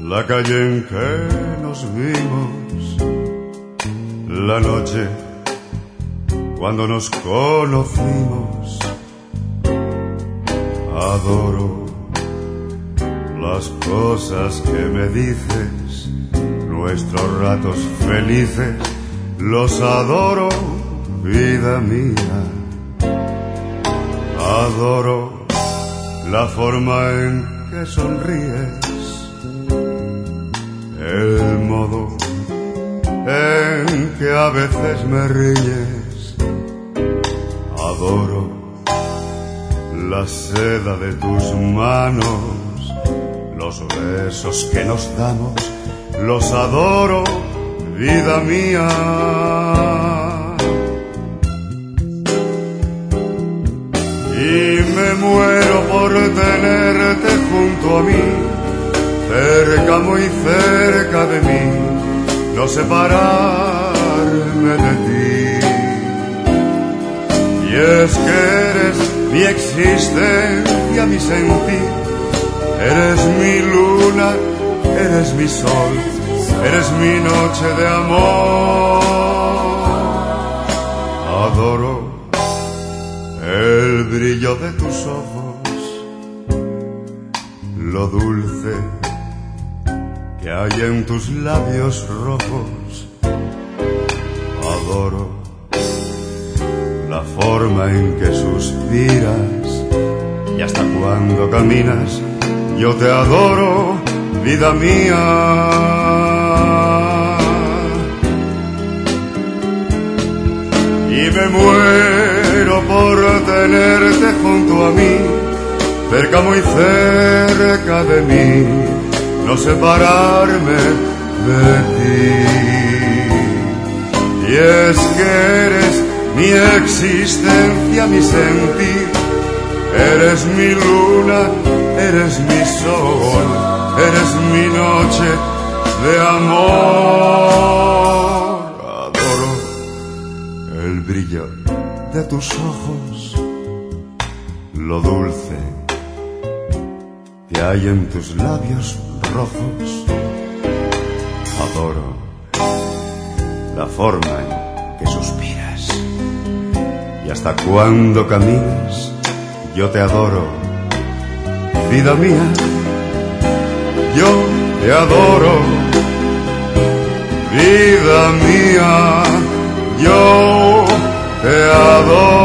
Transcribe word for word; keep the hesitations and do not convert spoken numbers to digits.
La calle en que nos vimos, la noche cuando nos conocimos. Adoro las cosas que me dices, nuestros ratos felices, los adoro, vida mía. Adoro la forma en que sonríes, el modo en que a veces me riñes. Adoro la seda de tus manos, los besos que nos damos, los adoro, vida mía. Y me muero por tenerte junto a mí, cerca, muy cerca de mí, no separarme de ti. Y es que eres mi existencia, mi sentir, eres mi luna, eres mi sol, eres mi noche de amor. Adoro el brillo de tus ojos, lo dulce que hay en tus labios rojos. Adoro la forma en que suspiras y hasta cuando caminas. Yo te adoro, vida mía. Y me muero por tenerte junto a mí, cerca, muy cerca de mí, no separarme de ti. Y es que eres mi existencia, mi sentir, eres mi luna, eres mi sol, eres mi noche de amor. Adoro el brillo de tus ojos, lo dulce que hay en tus labios rojos. Adoro la forma en que suspiras y hasta cuando caminas. Yo te adoro, vida mía. Yo te adoro, vida mía. Yo te adoro.